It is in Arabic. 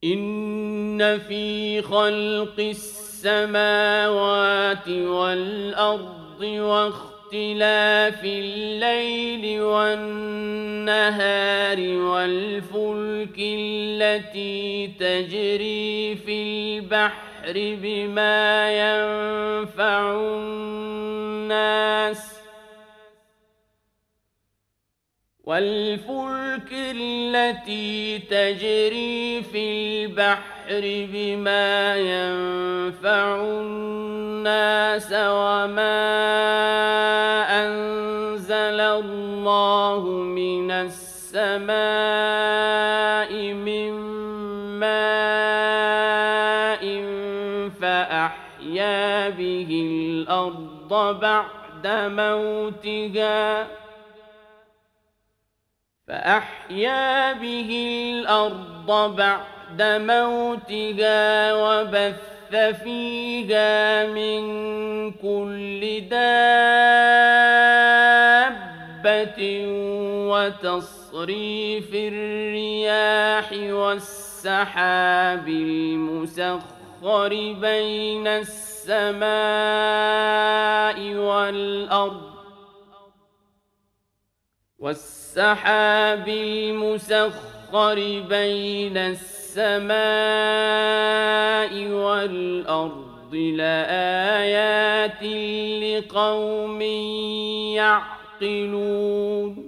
إن في خلق السماوات والأرض واختلاف الليل والنهار والفلك التي تجري في البحر بما ينفع الناس وما أنزل الله من السماء من ماء فأحيا به الأرض بعد موتها وبث فيها من كل دابة وتصريف الرياح والسحاب المسخر بين السماء والأرض لآيات لقوم يعقلون